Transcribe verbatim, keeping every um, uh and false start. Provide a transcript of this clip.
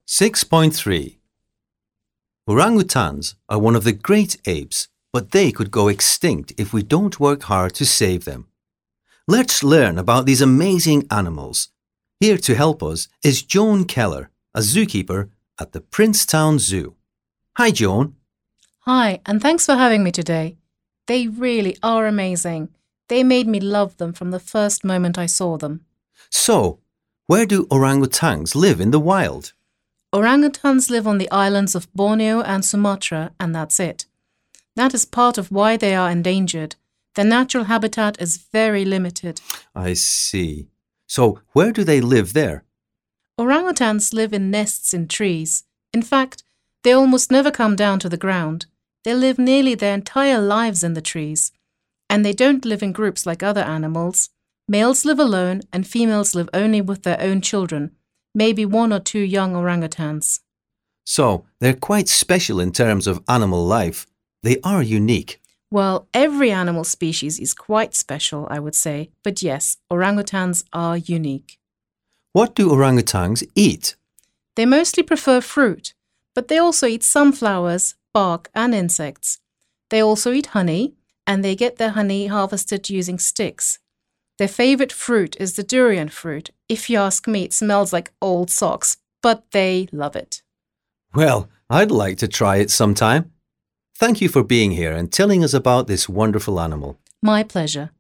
six point three. Orangutans are one of the great apes, but they could go extinct if we don't work hard to save them. Let's learn about these amazing animals. Here to help us is Joan Keller, a zookeeper at the Princetown Zoo. Hi, Joan. Hi, and thanks for having me today. They really are amazing. They made me love them from the first moment I saw them. So, where do orangutans live in the wild? Orangutans live on the islands of Borneo and Sumatra, and that's it. That is part of why they are endangered. Their natural habitat is very limited. I see. So, where do they live there? Orangutans live in nests in trees. In fact, they almost never come down to the ground. They live nearly their entire lives in the trees. And they don't live in groups like other animals. Males live alone and females live only with their own children, maybe one or two young orangutans. So, they're quite special in terms of animal life. They are unique. Well, every animal species is quite special, I would say. But yes, orangutans are unique. What do orangutans eat? They mostly prefer fruit, but they also eat some flowers, bark and insects. They also eat honey, and they get their honey harvested using sticks. Their favourite fruit is the durian fruit. If you ask me, it smells like old socks, but they love it. Well, I'd like to try it sometime. Thank you for being here and telling us about this wonderful animal. My pleasure.